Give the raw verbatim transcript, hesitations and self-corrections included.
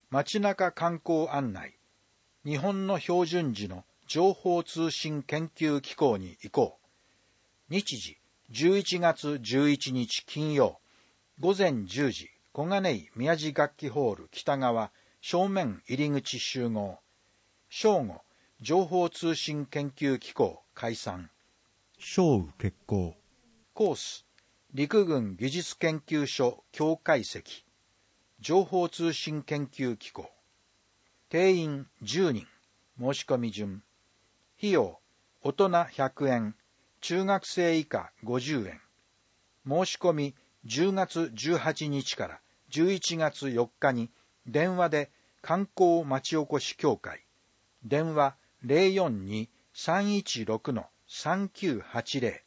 街中観光案内、日本の標準時の情報通信研究機構に移行。日時、じゅういちがつじゅういちにち金曜、午前じゅうじ、小金井宮地楽器ホール北側、正面入り口集合。正午、情報通信研究機構解散。 正午決行。 コース、陸軍技術研究所境界席。情報通信研究機構。定員じゅうにん。申し込み順。費用、大人ひゃくえん、中学生以下ごじゅうえん。申し込みじゅうがつじゅうはちにちからじゅういちがつよっかに電話で観光町おこし協会。電話 ゼロよんに さんいちろく さんきゅうはちゼロ